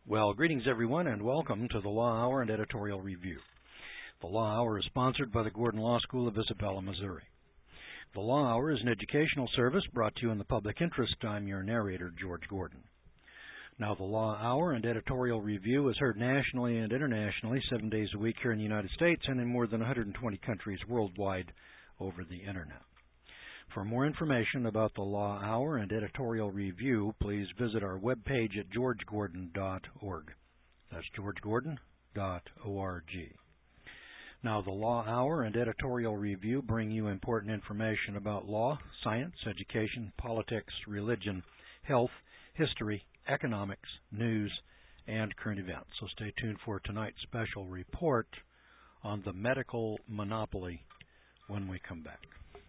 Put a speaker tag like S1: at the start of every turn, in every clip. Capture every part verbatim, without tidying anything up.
S1: Well, greetings everyone, and welcome to the Law Hour and Editorial Review. The Law Hour is sponsored by the Gordon Law School of Isabella, Missouri. The Law Hour is an educational service brought to you in the public interest. I'm your narrator, George Gordon. Now, the Law Hour and Editorial Review is heard nationally and internationally seven days a week here in the United States and in more than one hundred twenty countries worldwide over the Internet. For more information about the Law Hour and Editorial Review, please visit our webpage at george gordon dot org. That's george gordon dot org. Now, the Law Hour and Editorial Review bring you important information about law, science, education, politics, religion, health, history, economics, news, and current events. So stay tuned for tonight's special report on the medical monopoly when we come back.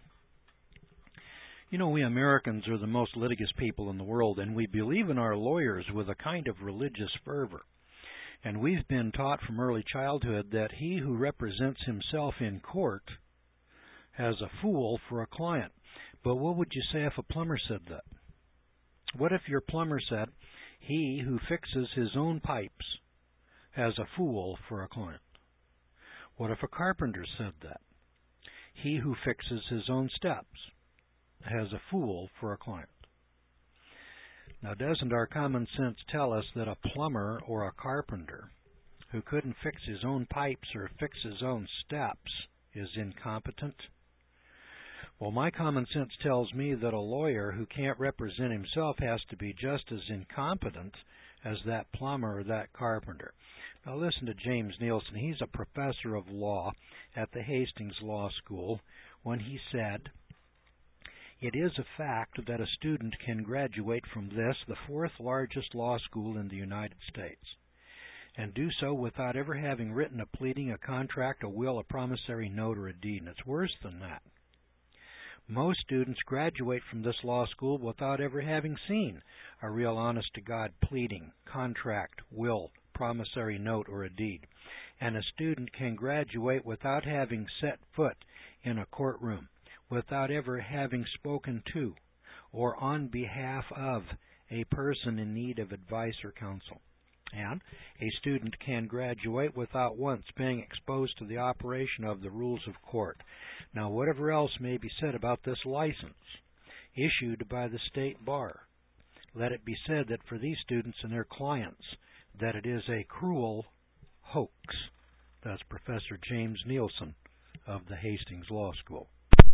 S1: You know, we Americans are the most litigious people in the world, and we believe in our lawyers with a kind of religious fervor. And we've been taught from early childhood that he who represents himself in court has a fool for a client. But what would you say if a plumber said that? What if your plumber said, he who fixes his own pipes has a fool for a client? What if a carpenter said that? He who fixes his own steps has a fool for a client. Now, doesn't our common sense tell us that a plumber or a carpenter who couldn't fix his own pipes or fix his own steps is incompetent? Well, my common sense tells me that a lawyer who can't represent himself has to be just as incompetent as that plumber or that carpenter. Now, listen to James Nielsen. He's a professor of law at the Hastings Law School when he said, "It is a fact that a student can graduate from this, the fourth largest law school in the United States, and do so without ever having written a pleading, a contract, a will, a promissory note, or a deed." And it's worse than that. Most students graduate from this law school without ever having seen a real honest-to-God pleading, contract, will, promissory note, or a deed. And a student can graduate without having set foot in a courtroom, without ever having spoken to or on behalf of a person in need of advice or counsel. And a student can graduate without once being exposed to the operation of the rules of court. Now, whatever else may be said about this license issued by the State Bar, let it be said that for these students and their clients, that it is a cruel hoax. That's Professor James Nielsen of the Hastings Law School.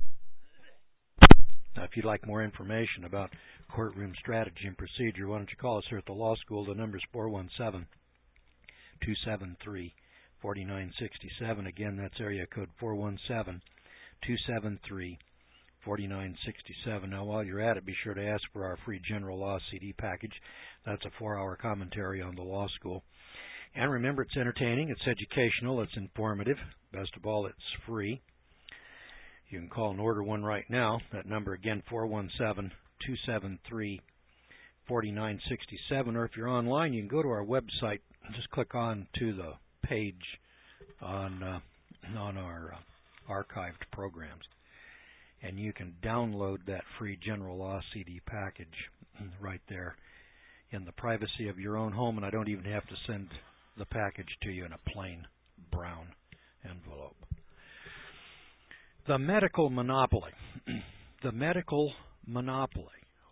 S1: Now, if you'd like more information about courtroom strategy and procedure, why don't you call us here at the law school. The number is four one seven, two seven three, four nine six seven. Again, that's area code four one seven, two seven three, four nine six seven. Now, while you're at it, be sure to ask for our free general law C D package. That's a four-hour commentary on the law school. And remember, it's entertaining, it's educational, it's informative. Best of all, it's free. You can call and order one right now. That number again, four one seven, two seven three, four nine six seven. Or if you're online, you can go to our website and just click on to the page on uh, on our uh, archived programs. And you can download that free General Law C D package right there in the privacy of your own home. And I don't even have to send the package to you in a plain brown envelope. The medical monopoly. The medical monopoly.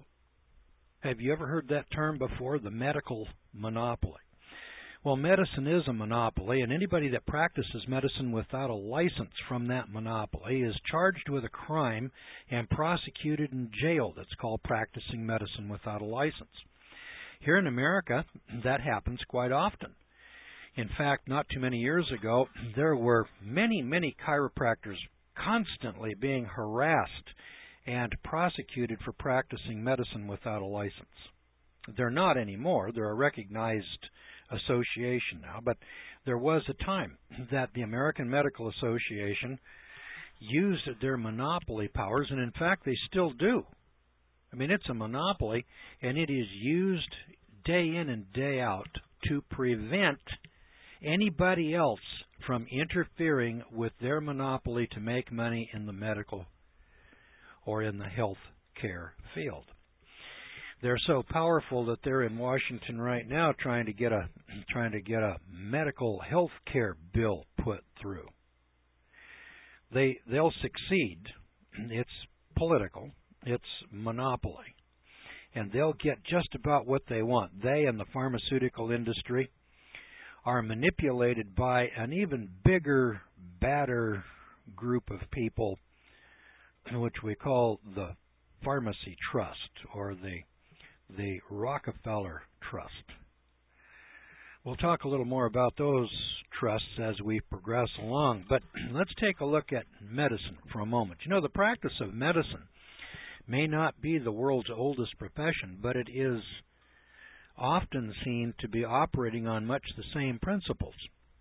S1: Have you ever heard that term before? The medical monopoly. Well, medicine is a monopoly, and anybody that practices medicine without a license from that monopoly is charged with a crime and prosecuted and jailed. That's called practicing medicine without a license. Here in America, that happens quite often. In fact, not too many years ago, there were many, many chiropractors constantly being harassed and prosecuted for practicing medicine without a license. They're not anymore. They're a recognized association now, but there was a time that the American Medical Association used their monopoly powers, and in fact they still do. I mean, it's a monopoly, and it is used day in and day out to prevent anybody else from interfering with their monopoly to make money in the medical or in the health care field. They're so powerful that they're in Washington right now trying to get a trying to get a medical health care bill put through. They they'll succeed. It's political. It's monopoly. And they'll get just about what they want. They and the pharmaceutical industry are manipulated by an even bigger, badder group of people, which we call the Pharmacy Trust, or the the Rockefeller Trust. We'll talk a little more about those trusts as we progress along, but let's take a look at medicine for a moment. You know, the practice of medicine may not be the world's oldest profession, but it is often seen to be operating on much the same principles.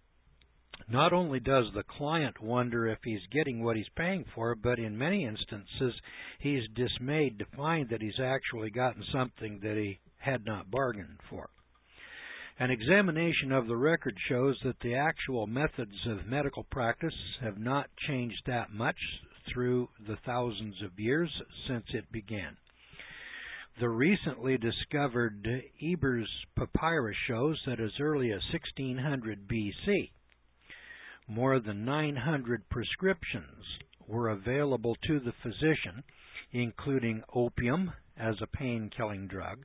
S1: Not only does the client wonder if he's getting what he's paying for, but in many instances he's dismayed to find that he's actually gotten something that he had not bargained for. An examination of the record shows that the actual methods of medical practice have not changed that much through the thousands of years since it began. The recently discovered Ebers Papyrus shows that as early as sixteen hundred B C, more than nine hundred prescriptions were available to the physician, including opium as a pain-killing drug.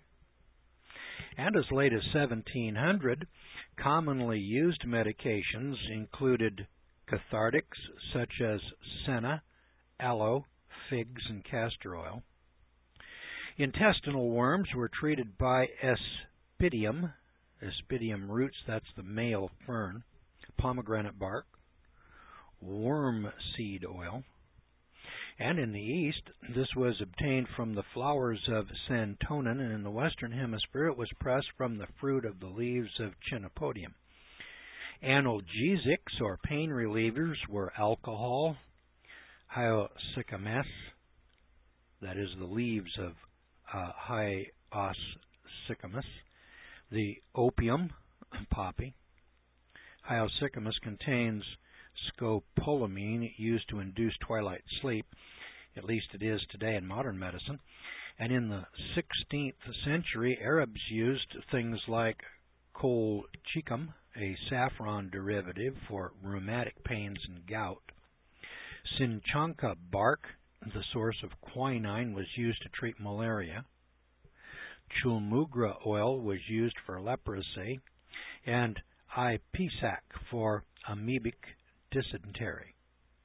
S1: And as late as seventeen hundred, commonly used medications included cathartics such as senna, aloe, figs, and castor oil. Intestinal worms were treated by aspidium, aspidium roots, that's the male fern, pomegranate bark, worm seed oil. And in the East, this was obtained from the flowers of santonin, and in the Western Hemisphere it was pressed from the fruit of the leaves of chenopodium. Analgesics, or pain relievers, were alcohol, hyoscyamus, that is the leaves of uh, hyoscyamus, the opium, poppy. Hyoscyamus contains scopolamine, used to induce twilight sleep. At least it is today in modern medicine. And in the sixteenth century, Arabs used things like colchicum, a saffron derivative for rheumatic pains and gout. Sinchanka bark, the source of quinine, was used to treat malaria. Chulmugra oil was used for leprosy, and ipecac for amoebic dysentery.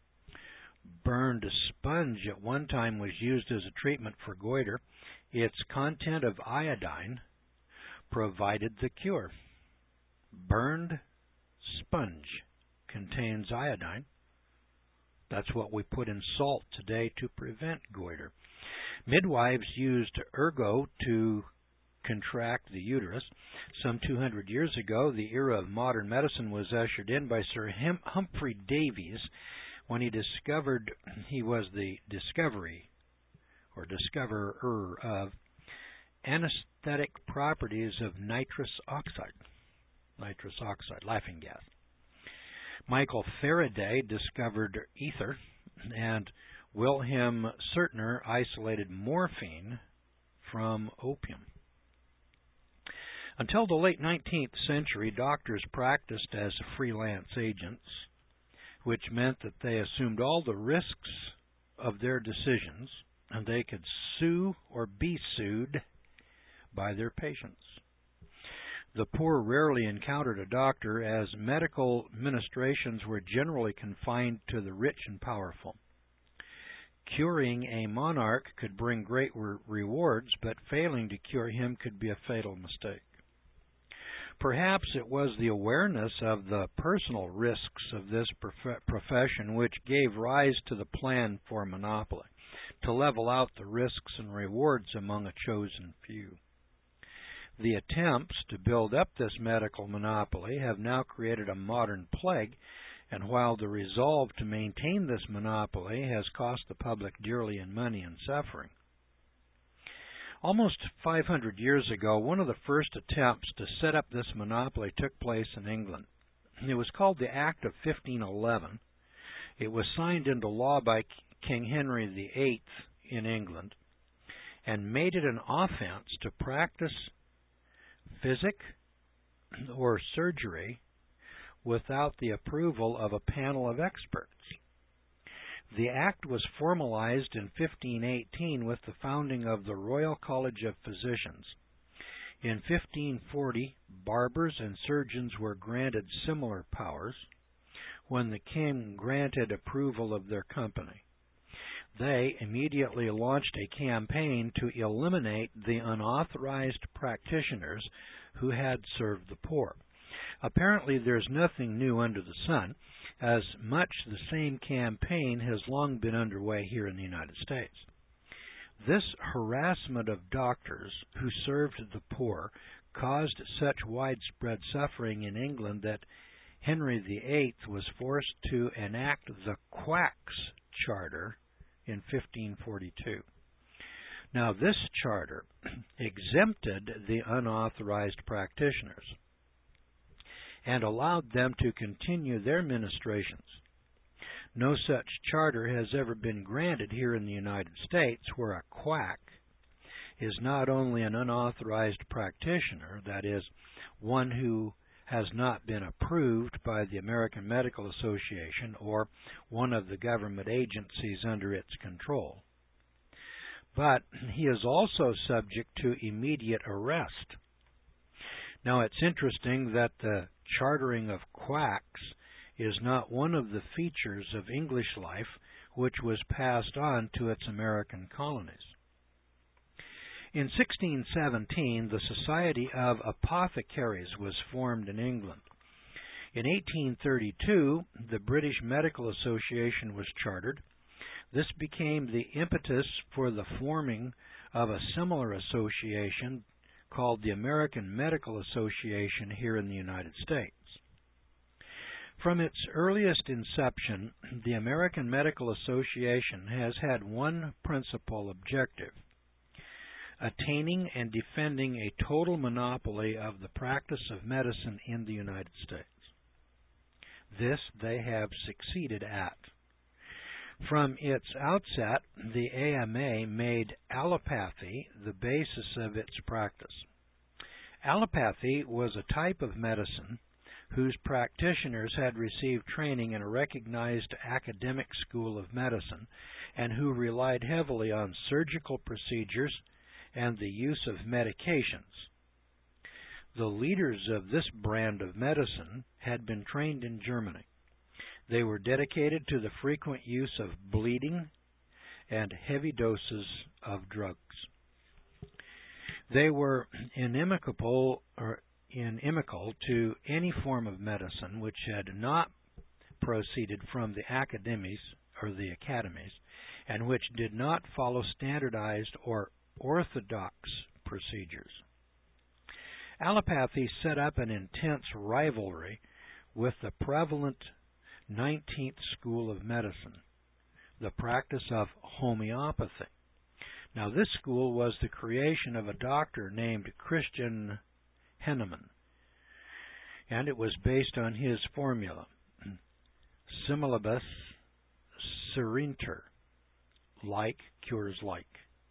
S1: Burned sponge at one time was used as a treatment for goiter. Its content of iodine provided the cure. Burned sponge contains iodine. That's what we put in salt today to prevent goiter. Midwives used ergot to contract the uterus. Some two hundred years ago, the era of modern medicine was ushered in by Sir Humphrey Davies when he discovered, he was the discovery or discoverer of anesthetic properties of nitrous oxide, nitrous oxide, laughing gas. Michael Faraday discovered ether, and Wilhelm Sertner isolated morphine from opium. Until the late nineteenth century, doctors practiced as freelance agents, which meant that they assumed all the risks of their decisions, and they could sue or be sued by their patients. The poor rarely encountered a doctor, as medical ministrations were generally confined to the rich and powerful. Curing a monarch could bring great re- rewards, but failing to cure him could be a fatal mistake. Perhaps it was the awareness of the personal risks of this prof- profession which gave rise to the plan for monopoly, to level out the risks and rewards among a chosen few. The attempts to build up this medical monopoly have now created a modern plague, and while the resolve to maintain this monopoly has cost the public dearly in money and suffering. Almost five hundred years ago, one of the first attempts to set up this monopoly took place in England. It was called the Act of fifteen eleven. It was signed into law by King Henry the eighth in England, and made it an offense to practice physic or surgery without the approval of a panel of experts. The act was formalized in fifteen eighteen with the founding of the Royal College of Physicians. In fifteen forty, barbers and surgeons were granted similar powers when the king granted approval of their company. They immediately launched a campaign to eliminate the unauthorized practitioners who had served the poor. Apparently, there's nothing new under the sun, as much the same campaign has long been underway here in the United States. This harassment of doctors who served the poor caused such widespread suffering in England that Henry the Eighth was forced to enact the Quacks Charter in fifteen forty-two. Now, this charter exempted the unauthorized practitioners and allowed them to continue their ministrations. No such charter has ever been granted here in the United States, where a quack is not only an unauthorized practitioner, that is, one who has not been approved by the American Medical Association or one of the government agencies under its control, but he is also subject to immediate arrest. Now, it's interesting that the chartering of quacks is not one of the features of English life which was passed on to its American colonies. In sixteen seventeen, the Society of Apothecaries was formed in England. In eighteen thirty-two, the British Medical Association was chartered. This became the impetus for the forming of a similar association called the American Medical Association here in the United States. From its earliest inception, the American Medical Association has had one principal objective: attaining and defending a total monopoly of the practice of medicine in the United States. This they have succeeded at. From its outset, the A M A made allopathy the basis of its practice. Allopathy was a type of medicine whose practitioners had received training in a recognized academic school of medicine and who relied heavily on surgical procedures and the use of medications. The leaders of this brand of medicine had been trained in Germany. They were dedicated to the frequent use of bleeding and heavy doses of drugs. They were inimical, or inimical to any form of medicine which had not proceeded from the academies or the academies and which did not follow standardized or orthodox procedures. Allopathy set up an intense rivalry with the prevalent nineteenth school of medicine, the practice of homeopathy. Now, this school was the creation of a doctor named Christian Henneman, and it was based on his formula, similibus serenter, like cures like.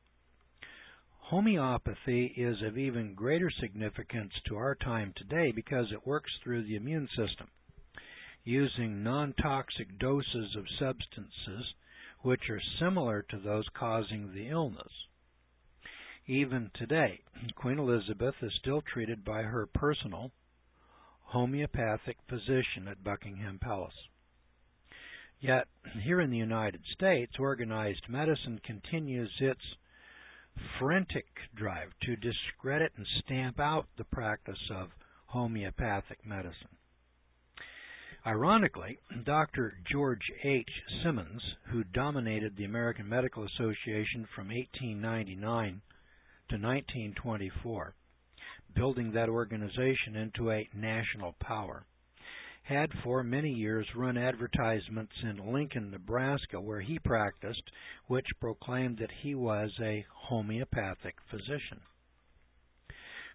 S1: Homeopathy is of even greater significance to our time today because it works through the immune system, using non-toxic doses of substances which are similar to those causing the illness. Even today, Queen Elizabeth is still treated by her personal homeopathic physician at Buckingham Palace. Yet, here in the United States, organized medicine continues its frantic drive to discredit and stamp out the practice of homeopathic medicine. Ironically, Doctor George H. Simmons, who dominated the American Medical Association from eighteen ninety-nine to nineteen twenty-four, building that organization into a national power, had for many years run advertisements in Lincoln, Nebraska, where he practiced, which proclaimed that he was a homeopathic physician.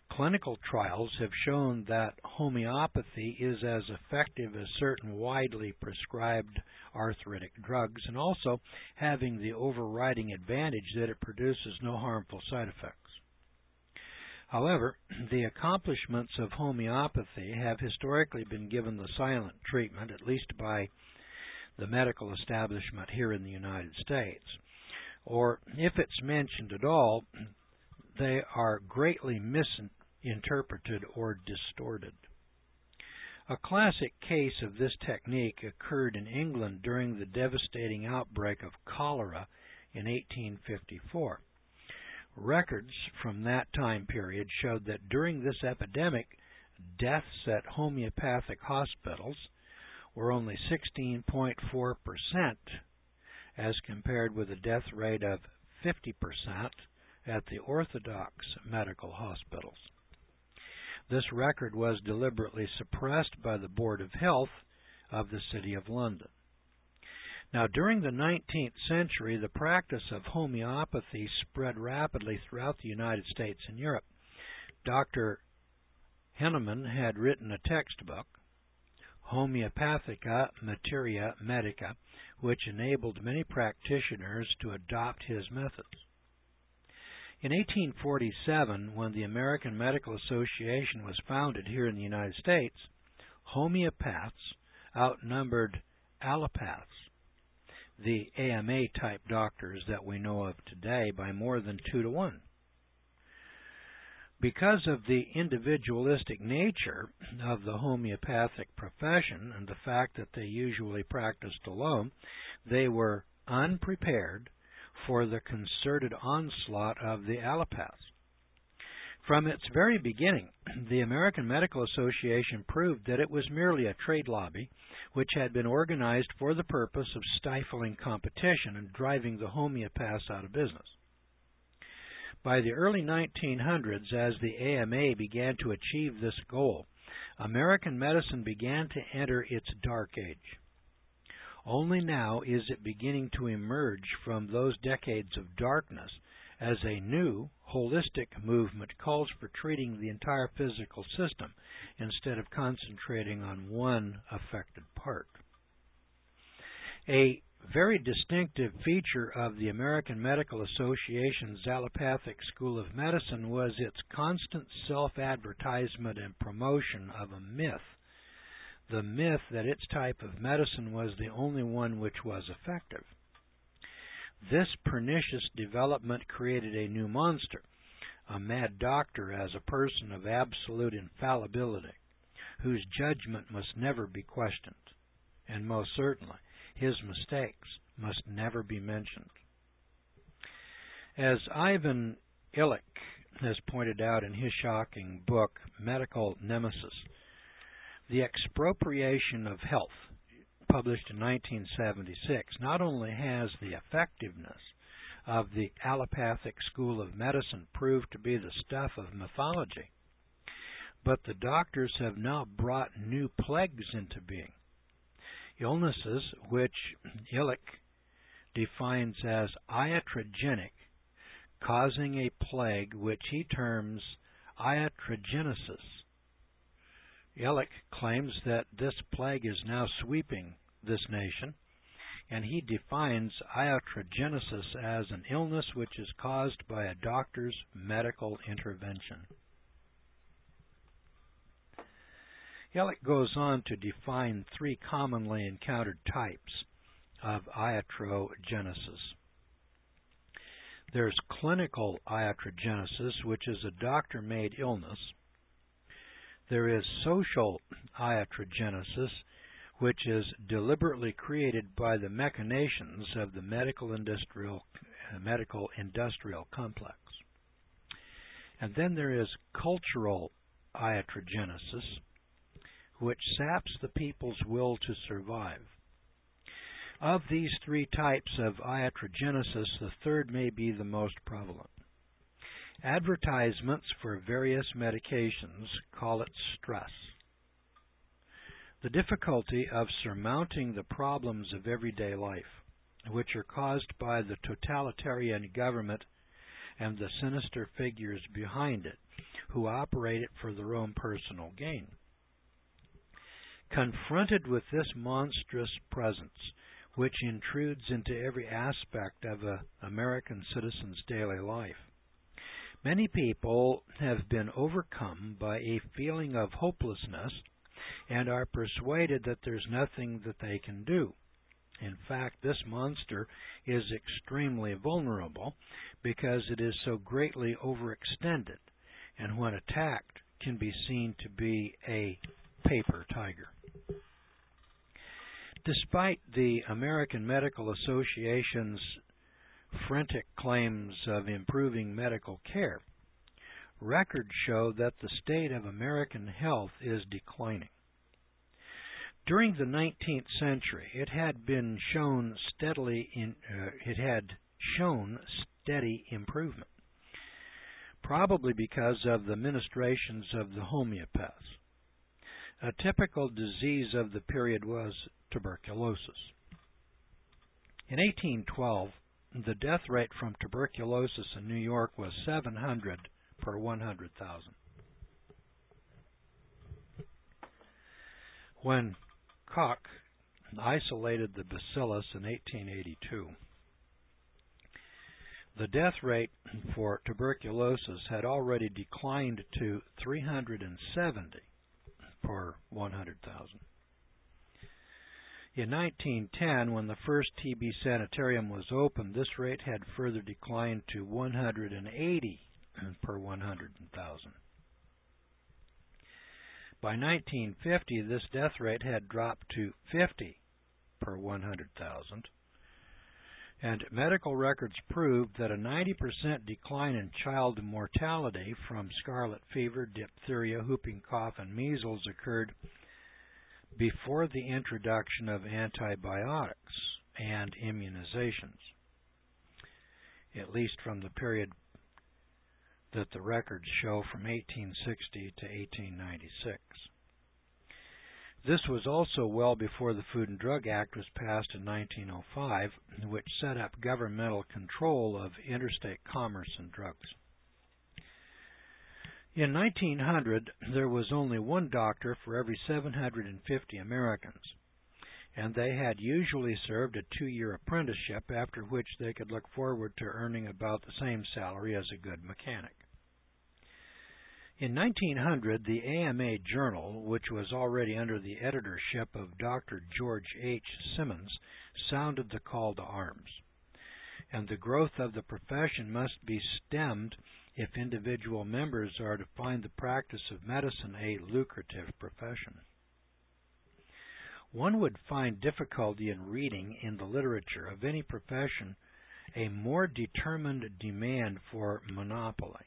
S1: Clinical trials have shown that homeopathy is as effective as certain widely prescribed arthritic drugs, and also having the overriding advantage that it produces no harmful side effects. However, the accomplishments of homeopathy have historically been given the silent treatment, at least by the medical establishment here in the United States. Or, if it's mentioned at all, they are greatly misinterpreted or distorted. A classic case of this technique occurred in England during the devastating outbreak of cholera in eighteen fifty-four. Records from that time period showed that during this epidemic, deaths at homeopathic hospitals were only sixteen point four percent as compared with a death rate of fifty percent at the orthodox medical hospitals. This record was deliberately suppressed by the Board of Health of the City of London. Now, during the nineteenth century, the practice of homeopathy spread rapidly throughout the United States and Europe. Doctor Henneman had written a textbook, Homeopathica Materia Medica, which enabled many practitioners to adopt his methods. In eighteen forty-seven, when the American Medical Association was founded here in the United States, homeopaths outnumbered allopaths, the A M A-type doctors that we know of today, by more than two to one. Because of the individualistic nature of the homeopathic profession and the fact that they usually practiced alone, they were unprepared for the concerted onslaught of the allopaths. From its very beginning, the American Medical Association proved that it was merely a trade lobby which had been organized for the purpose of stifling competition and driving the homeopaths out of business. By the early nineteen hundreds, as the A M A began to achieve this goal, American medicine began to enter its dark age. Only now is it beginning to emerge from those decades of darkness as a new, holistic movement calls for treating the entire physical system instead of concentrating on one affected part. A very distinctive feature of the American Medical Association's allopathic school of medicine was its constant self-advertisement and promotion of a myth. The myth that its type of medicine was the only one which was effective. This pernicious development created a new monster, a mad doctor as a person of absolute infallibility, whose judgment must never be questioned, and most certainly his mistakes must never be mentioned. As Ivan Illich has pointed out in his shocking book, Medical Nemesis, the expropriation of health, published in nineteen seventy-six, not only has the effectiveness of the allopathic school of medicine proved to be the stuff of mythology, but the doctors have now brought new plagues into being. Illnesses which Illich defines as iatrogenic, causing a plague which he terms iatrogenesis. Illich claims that this plague is now sweeping this nation, and he defines iatrogenesis as an illness which is caused by a doctor's medical intervention. Illich goes on to define three commonly encountered types of iatrogenesis. There's clinical iatrogenesis, which is a doctor-made illness. There is social iatrogenesis, which is deliberately created by the machinations of the medical industrial, uh, medical industrial complex. And then there is cultural iatrogenesis, which saps the people's will to survive. Of these three types of iatrogenesis, the third may be the most prevalent. Advertisements for various medications call it stress. The difficulty of surmounting the problems of everyday life, which are caused by the totalitarian government and the sinister figures behind it, who operate it for their own personal gain. Confronted with this monstrous presence, which intrudes into every aspect of an American citizen's daily life, many people have been overcome by a feeling of hopelessness and are persuaded that there's nothing that they can do. In fact, this monster is extremely vulnerable because it is so greatly overextended, and when attacked can be seen to be a paper tiger. Despite the American Medical Association's frantic claims of improving medical care, records show that the state of American health is declining. During the nineteenth century, it had been shown steadily in uh, it had shown steady improvement, probably because of the ministrations of the homeopaths. A typical disease of the period was tuberculosis. In eighteen twelve, the death rate from tuberculosis in New York was seven hundred per one hundred thousand. When Koch isolated the bacillus in eighteen eighty-two, the death rate for tuberculosis had already declined to three hundred seventy per one hundred thousand. In nineteen ten, when the first T B sanitarium was opened, this rate had further declined to one hundred eighty per one hundred thousand. By nineteen fifty, this death rate had dropped to fifty per one hundred thousand, and medical records proved that a ninety percent decline in child mortality from scarlet fever, diphtheria, whooping cough, and measles occurred before the introduction of antibiotics and immunizations, at least from the period that the records show from eighteen sixty to eighteen ninety-six. This was also well before the Food and Drug Act was passed in nineteen oh five, which set up governmental control of interstate commerce in drugs. In nineteen hundred, there was only one doctor for every seven hundred fifty Americans, and they had usually served a two-year apprenticeship, after which they could look forward to earning about the same salary as a good mechanic. In nineteen hundred, the A M A Journal, which was already under the editorship of Doctor George H. Simmons, sounded the call to arms, and the growth of the profession must be stemmed if individual members are to find the practice of medicine a lucrative profession. One would find difficulty in reading in the literature of any profession a more determined demand for monopoly.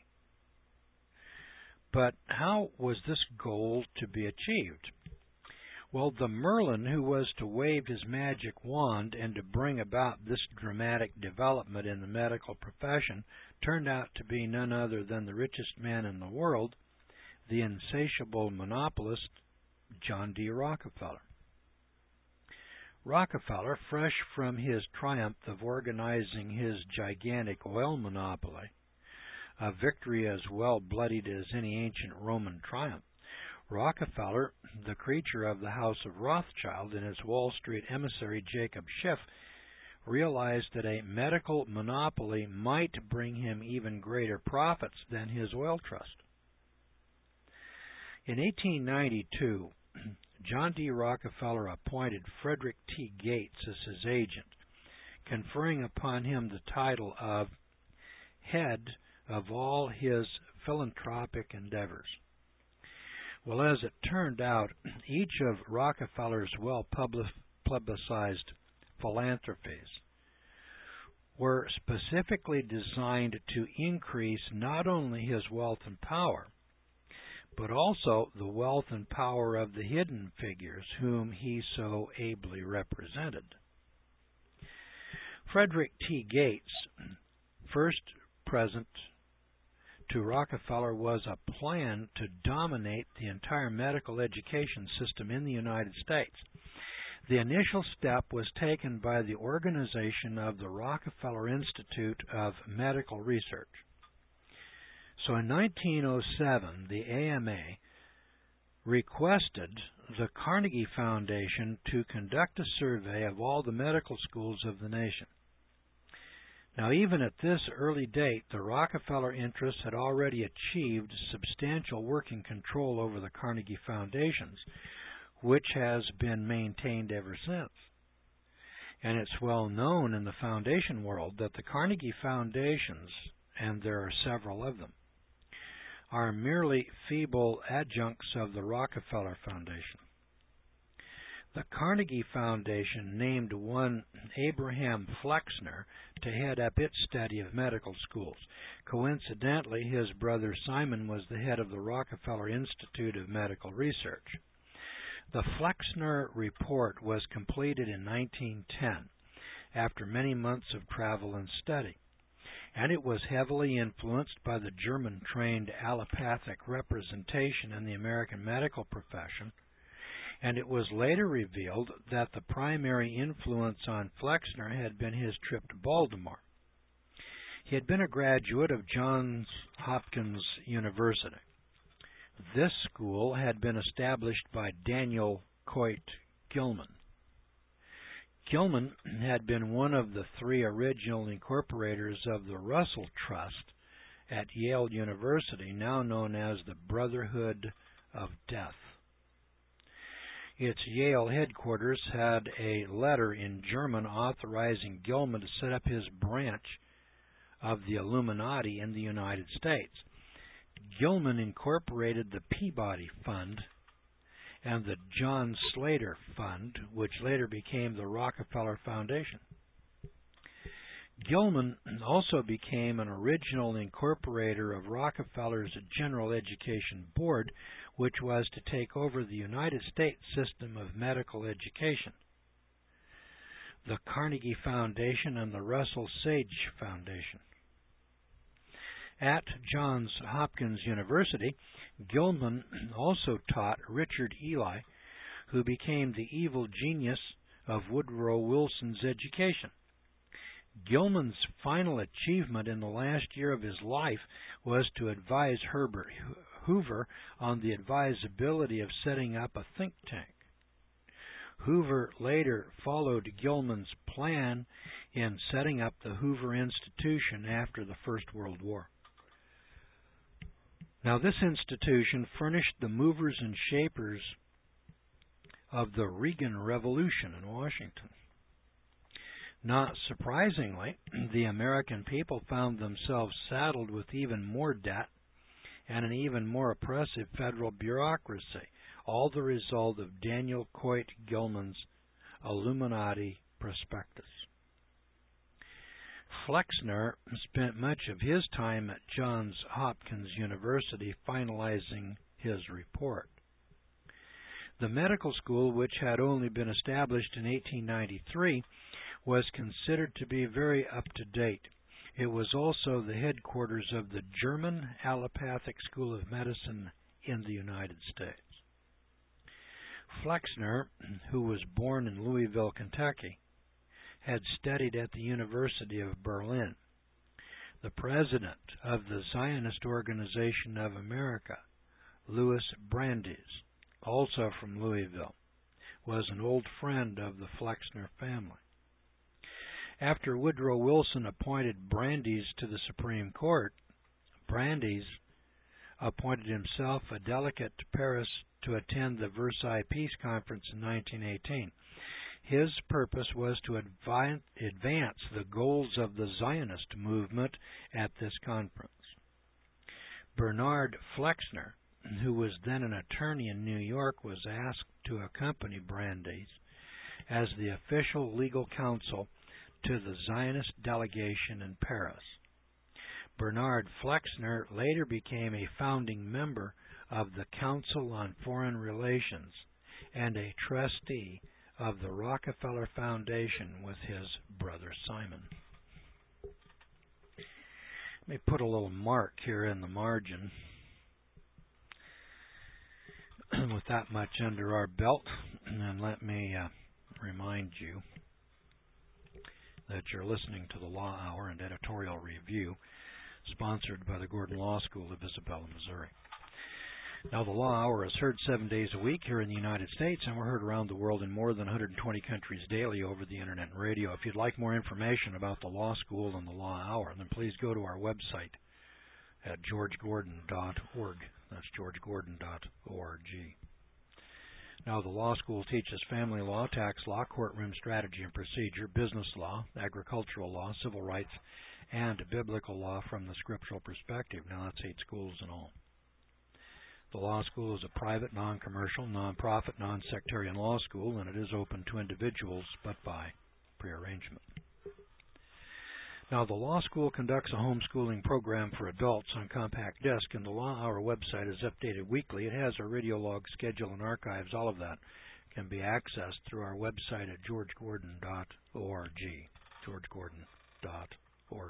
S1: But how was this goal to be achieved? Well, the Merlin who was to wave his magic wand and to bring about this dramatic development in the medical profession turned out to be none other than the richest man in the world, the insatiable monopolist, John D. Rockefeller. Rockefeller, fresh from his triumph of organizing his gigantic oil monopoly, a victory as well bloodied as any ancient Roman triumph, Rockefeller, the creature of the House of Rothschild, and his Wall Street emissary Jacob Schiff, realized that a medical monopoly might bring him even greater profits than his oil trust. In eighteen ninety-two, John D. Rockefeller appointed Frederick T. Gates as his agent, conferring upon him the title of head of all his philanthropic endeavors. Well, as it turned out, each of Rockefeller's well-publicized philanthropies were specifically designed to increase not only his wealth and power, but also the wealth and power of the hidden figures whom he so ably represented. Frederick T. Gates, first present to Rockefeller, was a plan to dominate the entire medical education system in the United States. The initial step was taken by the organization of the Rockefeller Institute of Medical Research. So in nineteen oh seven, the A M A requested the Carnegie Foundation to conduct a survey of all the medical schools of the nation. Now, even at this early date, the Rockefeller interests had already achieved substantial working control over the Carnegie Foundations, which has been maintained ever since. And it's well known in the foundation world that the Carnegie Foundations, and there are several of them, are merely feeble adjuncts of the Rockefeller Foundation. The Carnegie Foundation named one Abraham Flexner to head up its study of medical schools. Coincidentally, his brother Simon was the head of the Rockefeller Institute of Medical Research. The Flexner Report was completed in nineteen ten, after many months of travel and study, and it was heavily influenced by the German-trained allopathic representation in the American medical profession, and it was later revealed that the primary influence on Flexner had been his trip to Baltimore. He had been a graduate of Johns Hopkins University. This school had been established by Daniel Coit Gilman. Gilman had been one of the three original incorporators of the Russell Trust at Yale University, now known as the Brotherhood of Death. Its Yale headquarters had a letter in German authorizing Gilman to set up his branch of the Illuminati in the United States. Gilman incorporated the Peabody Fund and the John Slater Fund, which later became the Rockefeller Foundation. Gilman also became an original incorporator of Rockefeller's General Education Board, which was to take over the United States system of medical education. The Carnegie Foundation and the Russell Sage Foundation. At Johns Hopkins University, Gilman also taught Richard Ely, who became the evil genius of Woodrow Wilson's education. Gilman's final achievement in the last year of his life was to advise Herbert Hoover on the advisability of setting up a think tank. Hoover later followed Gilman's plan in setting up the Hoover Institution after the First World War. Now, this institution furnished the movers and shapers of the Reagan Revolution in Washington. Not surprisingly, the American people found themselves saddled with even more debt and an even more oppressive federal bureaucracy, all the result of Daniel Coit Gilman's Illuminati prospectus. Flexner spent much of his time at Johns Hopkins University finalizing his report. The medical school, which had only been established in eighteen ninety-three, was considered to be very up-to-date. It was also the headquarters of the German Allopathic School of Medicine in the United States. Flexner, who was born in Louisville, Kentucky, had studied at the University of Berlin. The president of the Zionist Organization of America, Louis Brandeis, also from Louisville, was an old friend of the Flexner family. After Woodrow Wilson appointed Brandeis to the Supreme Court, Brandeis appointed himself a delegate to Paris to attend the Versailles Peace Conference in nineteen eighteen. His purpose was to advance the goals of the Zionist movement at this conference. Bernard Flexner, who was then an attorney in New York, was asked to accompany Brandeis as the official legal counsel to the Zionist delegation in Paris. Bernard Flexner later became a founding member of the Council on Foreign Relations and a trustee of the Rockefeller Foundation with his brother Simon. Let me put a little mark here in the margin. With that much under our belt, and let me uh, remind you that you're listening to the Law Hour and Editorial Review, sponsored by the Gordon Law School of Isabella, Missouri. Now, the Law Hour is heard seven days a week here in the United States, and we're heard around the world in more than one hundred twenty countries daily over the Internet and radio. If you'd like more information about the Law School and the Law Hour, then please go to our website at george gordon dot org. That's george gordon dot org. Now, the law school teaches family law, tax law, courtroom strategy and procedure, business law, agricultural law, civil rights, and biblical law from the scriptural perspective. Now, that's eight schools in all. The law school is a private, non-commercial, non-profit, non-sectarian law school, and it is open to individuals, but by prearrangement. Now, the law school conducts a homeschooling program for adults on compact disc, and the Law Hour website is updated weekly. It has a radio log schedule and archives. All of that can be accessed through our website at george gordon dot org. george gordon dot org.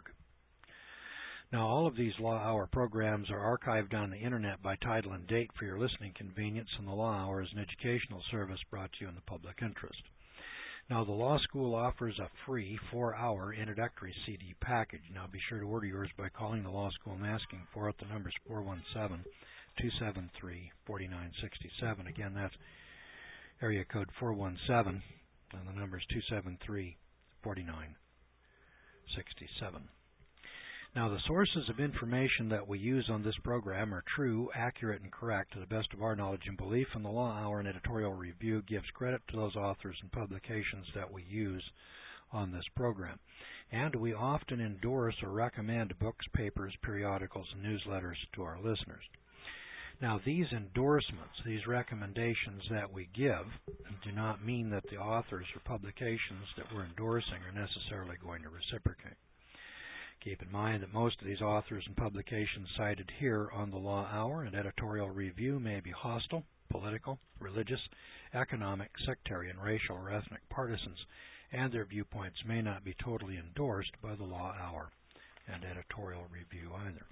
S1: Now, all of these Law Hour programs are archived on the Internet by title and date for your listening convenience, and the Law Hour is an educational service brought to you in the public interest. Now, the law school offers a free four-hour introductory C D package. Now, be sure to order yours by calling the law school and asking for it. The number is four one seven, two seven three, four nine six seven. Again, that's area code four one seven, and the number is two seven three, four nine six seven. Now, the sources of information that we use on this program are true, accurate, and correct to the best of our knowledge and belief, and the Law Hour and Editorial Review gives credit to those authors and publications that we use on this program. And we often endorse or recommend books, papers, periodicals, and newsletters to our listeners. Now, these endorsements, these recommendations that we give, do not mean that the authors or publications that we're endorsing are necessarily going to reciprocate. Keep in mind that most of these authors and publications cited here on the Law Hour and Editorial Review may be hostile, political, religious, economic, sectarian, racial, or ethnic partisans, and their viewpoints may not be totally endorsed by the Law Hour and Editorial Review either.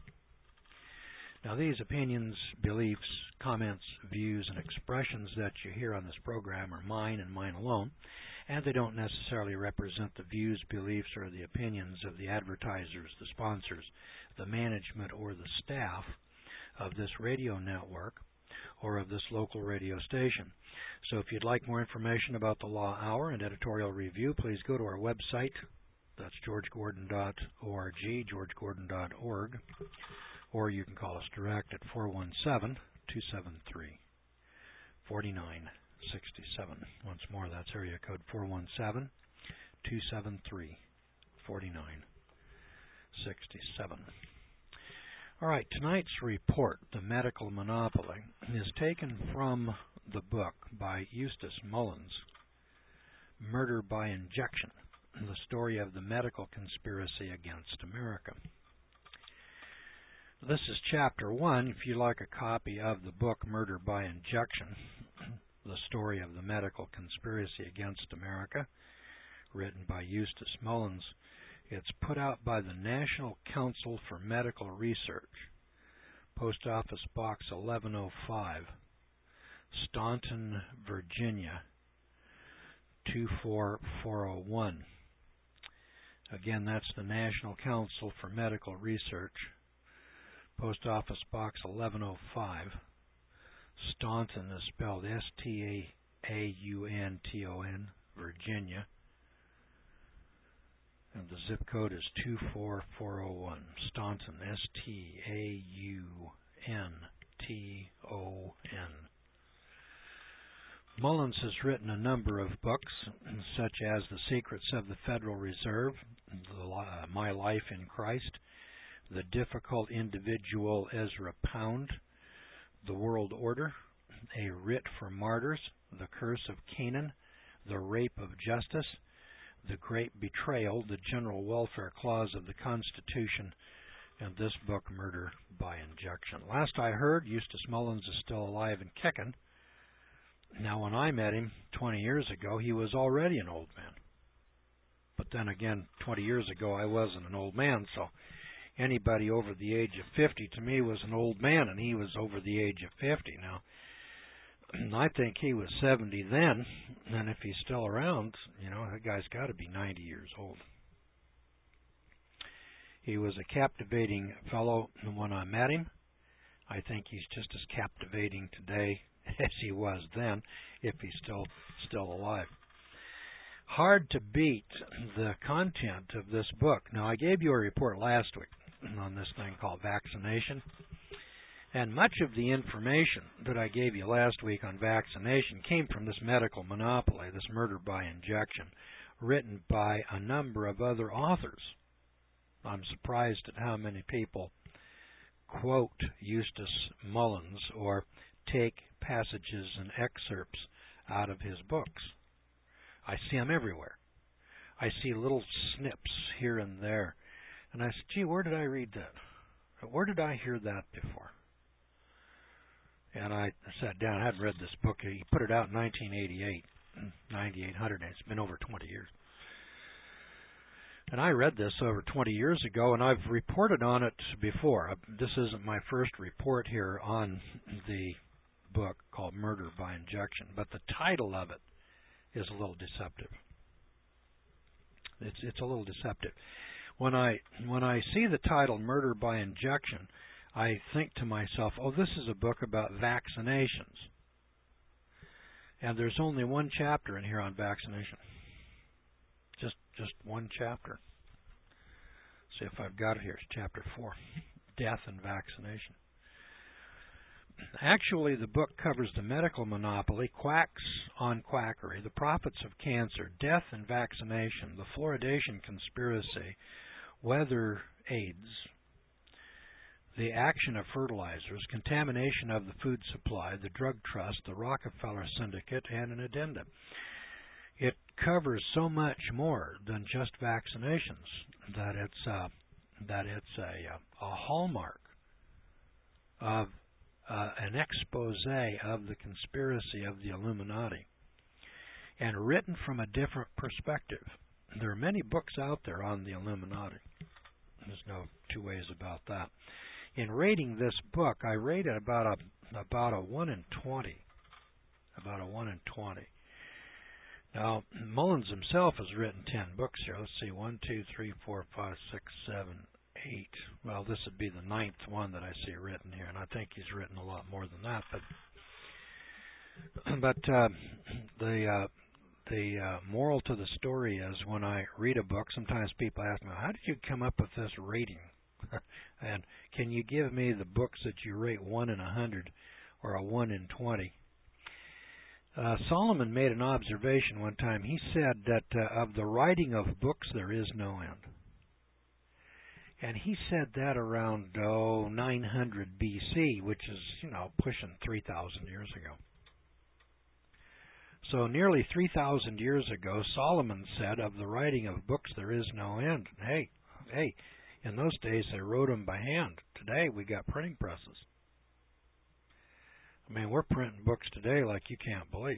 S1: Now, these opinions, beliefs, comments, views, and expressions that you hear on this program are mine and mine alone, and they don't necessarily represent the views, beliefs, or the opinions of the advertisers, the sponsors, the management, or the staff of this radio network or of this local radio station. So if you'd like more information about the Law Hour and Editorial Review, please go to our website. That's george gordon dot org, george gordon dot org, or you can call us direct at four one seven, two seven three, four nine six seven. Once more, that's area code four one seven, two seven three, four nine six seven. All right, tonight's report, The Medical Monopoly, is taken from the book by Eustace Mullins, Murder by Injection, the story of the medical conspiracy against America. This is chapter one. If you'd like a copy of the book Murder by Injection, the story of the medical conspiracy against America, written by Eustace Mullins, it's put out by the National Council for Medical Research, Post Office Box eleven oh five, Staunton, Virginia, two four four oh one. Again, that's the National Council for Medical Research, Post Office Box eleven oh five. Staunton is spelled S T A U N T O N, Virginia. And the zip code is two four four oh one. Staunton, S T A U N T O N. Mullins has written a number of books, such as The Secrets of the Federal Reserve, the, uh, My Life in Christ, The Difficult Individual Ezra Pound, The World Order, A Writ for Martyrs, The Curse of Canaan, The Rape of Justice, The Great Betrayal, The General Welfare Clause of the Constitution, and this book, Murder by Injection. Last I heard, Eustace Mullins is still alive and kicking. Now, when I met him twenty years ago, he was already an old man. But then again, twenty years ago, I wasn't an old man, so anybody over the age of fifty to me was an old man, and he was over the age of fifty. Now, I think he was seventy then, and if he's still around, you know, that guy's got to be ninety years old. He was a captivating fellow when I met him. I think he's just as captivating today as he was then, if he's still still alive. Hard to beat the content of this book. Now, I gave you a report last week on this thing called vaccination, and much of the information that I gave you last week on vaccination came from this medical monopoly, this murder by injection, written by a number of other authors. I'm surprised at how many people quote Eustace Mullins or take passages and excerpts out of his books. I see them everywhere. I see little snips here and there. And I said, gee, where did I read that? Where did I hear that before? And I sat down. I hadn't read this book. He put it out in nineteen eighty-eight, ninety-eight hundred, and it's been over twenty years. And I read this over twenty years ago, and I've reported on it before. This isn't my first report here on the book called Murder by Injection, but the title of it is a little deceptive. It's it's a little deceptive. When I when I see the title Murder by Injection, I think to myself, oh, this is a book about vaccinations. And there's only one chapter in here on vaccination. Just just one chapter. See if I've got it here. It's chapter four, Death and Vaccination. Actually, the book covers the medical monopoly, quacks on quackery, the profits of cancer, death and vaccination, the fluoridation conspiracy, weather aids, the action of fertilizers, contamination of the food supply, the drug trust, the Rockefeller Syndicate, and an addendum. It covers so much more than just vaccinations that it's uh, that it's a, a hallmark of uh, an expose of the conspiracy of the Illuminati, and written from a different perspective. There are many books out there on the Illuminati. There's no two ways about that. In rating this book, I rate it about a about a one in twenty, about a one in twenty. Now, Mullins himself has written ten books here. Let's see, one, two, three, four, five, six, seven, eight. Well, this would be the ninth one that I see written here, and I think he's written a lot more than that. But, but uh, the uh, the uh, moral to the story is, when I read a book, sometimes people ask me, "How did you come up with this rating?" And can you give me the books that you rate one in a hundred or a one in twenty? Uh, Solomon made an observation one time. He said that uh, of the writing of books there is no end. And he said that around oh, nine hundred B C, which is, you know, pushing three thousand years ago. So nearly three thousand years ago, Solomon said, of the writing of books there is no end. Hey, hey, in those days they wrote them by hand. Today we got printing presses. I mean, we're printing books today like you can't believe.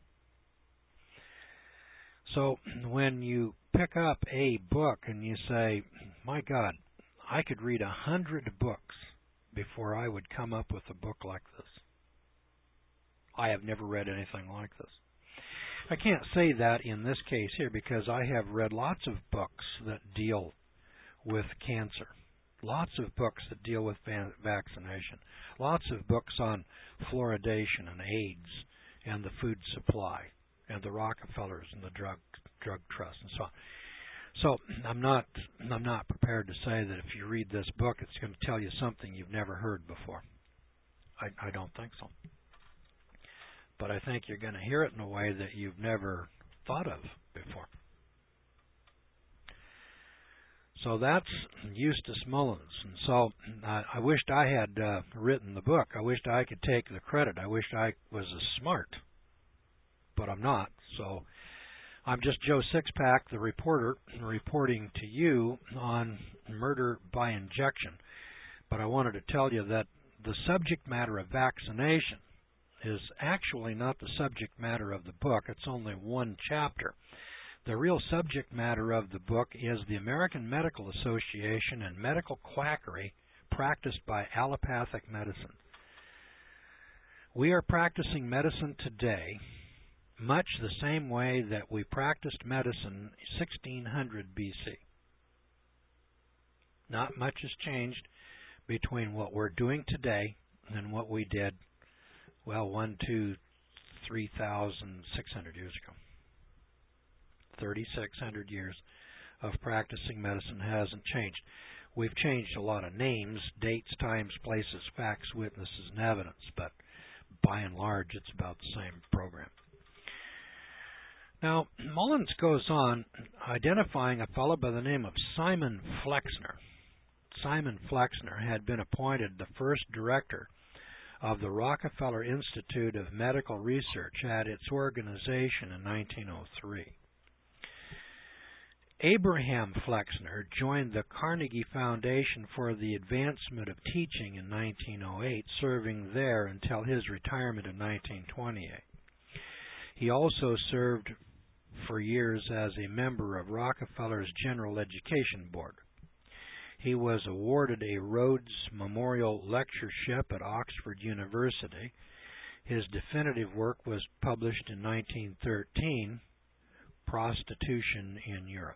S1: So when you pick up a book and you say, my God, I could read a hundred books before I would come up with a book like this. I have never read anything like this. I can't say that in this case here, because I have read lots of books that deal with cancer. Lots of books that deal with vaccination. Lots of books on fluoridation and AIDS and the food supply and the Rockefellers and the drug drug trust and so on. So I'm not I'm not prepared to say that if you read this book, it's going to tell you something you've never heard before. I, I don't think so. But I think you're going to hear it in a way that you've never thought of before. So that's Eustace Mullins. And so uh, I wished I had uh, written the book. I wished I could take the credit. I wished I was as smart. But I'm not. So I'm just Joe Sixpack, the reporter, reporting to you on murder by injection. But I wanted to tell you that the subject matter of vaccination is actually not the subject matter of the book. It's only one chapter. The real subject matter of the book is the American Medical Association and medical quackery practiced by allopathic medicine. We are practicing medicine today much the same way that we practiced medicine sixteen hundred B C. Not much has changed between what we're doing today and what we did, well, one, two, three thousand six hundred years ago. thirty-six hundred years of practicing medicine hasn't changed. We've changed a lot of names, dates, times, places, facts, witnesses, and evidence, but by and large, it's about the same program. Now, Mullins goes on identifying a fellow by the name of Simon Flexner. Simon Flexner had been appointed the first director of the Rockefeller Institute of Medical Research at its organization in nineteen oh three. Abraham Flexner joined the Carnegie Foundation for the Advancement of Teaching in nineteen oh eight, serving there until his retirement in nineteen twenty-eight. He also served for years as a member of Rockefeller's General Education Board. He was awarded a Rhodes Memorial Lectureship at Oxford University. His definitive work was published in nineteen thirteen, Prostitution in Europe.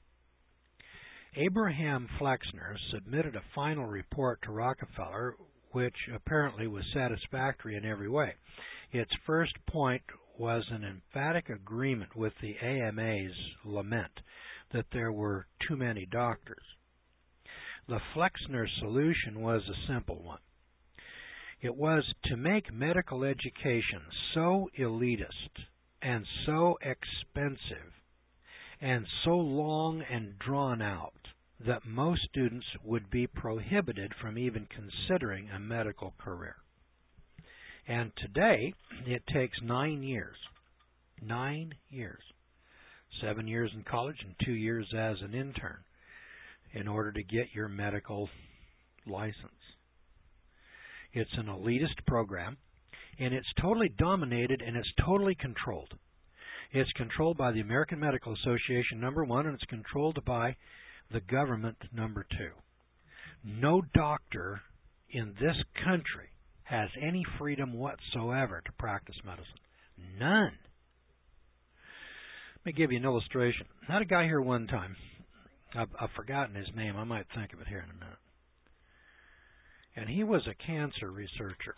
S1: Abraham Flexner submitted a final report to Rockefeller, which apparently was satisfactory in every way. Its first point was an emphatic agreement with the A M A's lament that there were too many doctors. The Flexner solution was a simple one. It was to make medical education so elitist and so expensive and so long and drawn out that most students would be prohibited from even considering a medical career. And today, it takes nine years, nine years, seven years in college and two years as an intern in order to get your medical license. It's an elitist program, and it's totally dominated and it's totally controlled. It's controlled by the American Medical Association, number one, and it's controlled by the government, number two. No doctor in this country has any freedom whatsoever to practice medicine. None. Let me give you an illustration. I had a guy here one time. I've, I've forgotten his name. I might think of it here in a minute. And he was a cancer researcher.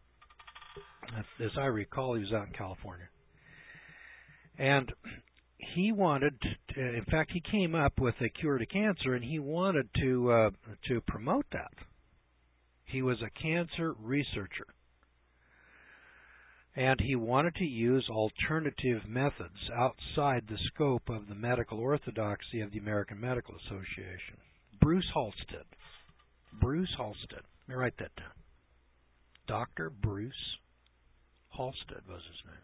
S1: As I recall, he was out in California. And he wanted to, in fact, he came up with a cure to cancer, and he wanted to uh, to promote that. He was a cancer researcher. And he wanted to use alternative methods outside the scope of the medical orthodoxy of the American Medical Association. Bruce Halstead. Bruce Halstead. Let me write that down. Doctor Bruce Halstead was his name.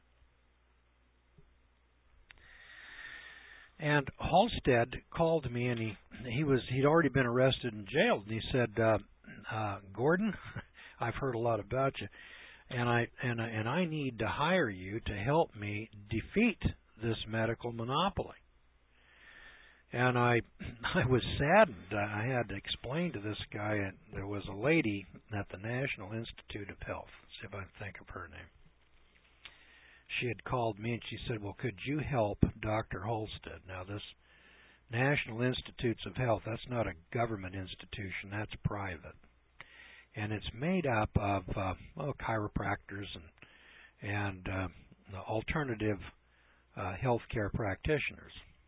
S1: And Halstead called me, and he he was he'd already been arrested and jailed. And he said, uh, uh, "Gordon, I've heard a lot about you, and I and I, and I need to hire you to help me defeat this medical monopoly." And I I was saddened. I had to explain to this guy. And there was a lady at the National Institute of Health. Let's see if I can think of her name. She had called me and she said, "Well, could you help Doctor Halstead?" Now, this National Institutes of Health, that's not a government institution, that's private. And it's made up of uh, well, chiropractors and, and uh, alternative uh, healthcare practitioners.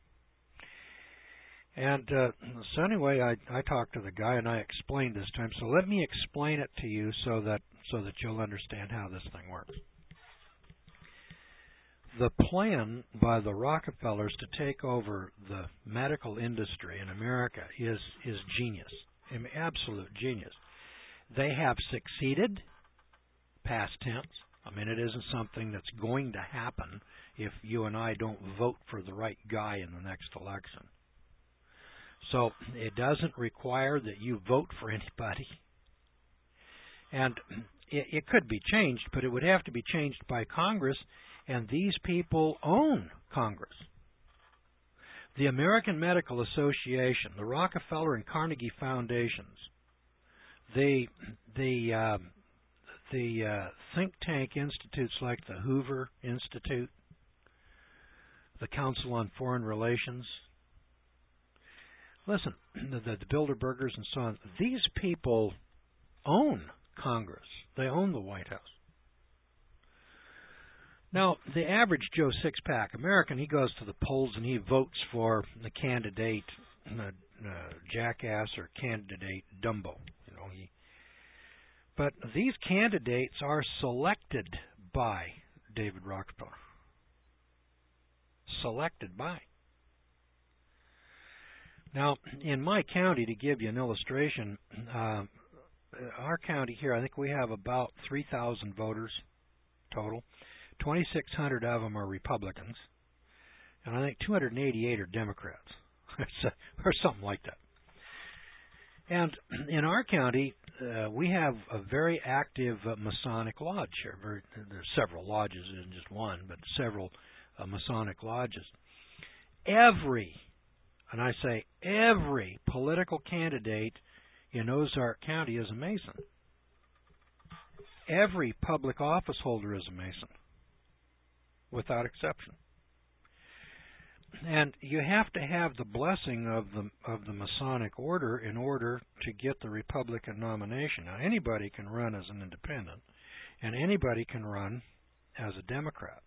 S1: And uh, so anyway, I, I talked to the guy and I explained this to him. So let me explain it to you so that so that you'll understand how this thing works. The plan by the Rockefellers to take over the medical industry in America is is genius, absolute genius. They have succeeded, past tense. I mean, it isn't something that's going to happen if you and I don't vote for the right guy in the next election. So it doesn't require that you vote for anybody. And it, it could be changed, but it would have to be changed by Congress. And these people own Congress. The American Medical Association, the Rockefeller and Carnegie Foundations, the the uh, the uh, think tank institutes like the Hoover Institute, the Council on Foreign Relations, listen, the, the Bilderbergers and so on, these people own Congress. They own the White House. Now, the average Joe Six-Pack American, he goes to the polls and he votes for the candidate uh, uh, jackass or candidate Dumbo. You know, he. But these candidates are selected by David Rockefeller. Selected by. Now, in my county, to give you an illustration, uh, our county here, I think we have about three thousand voters total. twenty-six hundred of them are Republicans, and I think two hundred eighty-eight are Democrats, or something like that. And in our county, uh, we have a very active uh, Masonic lodge here. Very, there's several lodges, isn't just one, but several uh, Masonic lodges. Every, and I say every political candidate in Ozark County is a Mason. Every public office holder is a Mason, without exception. And you have to have the blessing of the of the Masonic order in order to get the Republican nomination. Now, anybody can run as an independent, and anybody can run as a Democrat.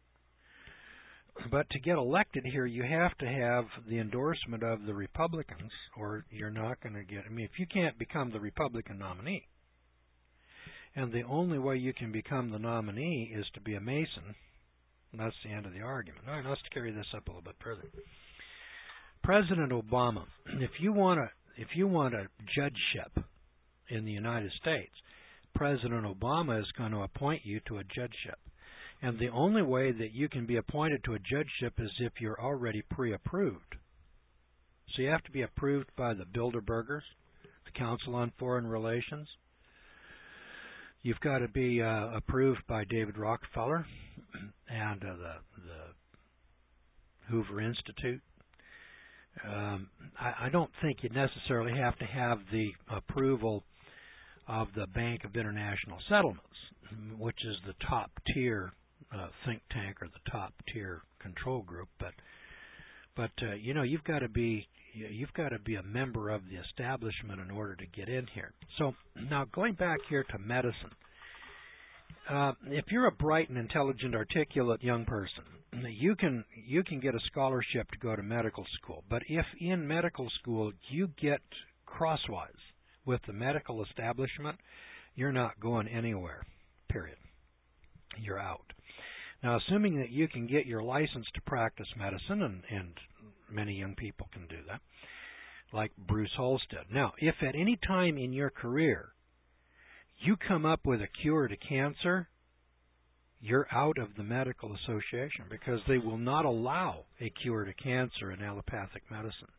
S1: But to get elected here, you have to have the endorsement of the Republicans, or you're not going to get. I mean, if you can't become the Republican nominee, and the only way you can become the nominee is to be a Mason. And that's the end of the argument. All right, let's carry this up a little bit further. President Obama, if you want a if you want a judgeship in the United States, President Obama is going to appoint you to a judgeship. And the only way that you can be appointed to a judgeship is if you're already pre-approved. So you have to be approved by the Bilderbergers, the Council on Foreign Relations. You've got to be uh, approved by David Rockefeller and uh, the, the Hoover Institute. Um, I, I don't think you necessarily have to have the approval of the Bank of International Settlements, which is the top tier uh, think tank or the top tier control group. But but uh, you know you've got to be you've got to be a member of the establishment in order to get in here. So now going back here to medicine. Uh, if you're a bright and intelligent, articulate young person, you can you can get a scholarship to go to medical school. But if in medical school you get crosswise with the medical establishment, you're not going anywhere, period. You're out. Now, assuming that you can get your license to practice medicine, and, and many young people can do that, like Bruce Halstead. Now, if at any time in your career you come up with a cure to cancer, you're out of the medical association because they will not allow a cure to cancer in allopathic medicine.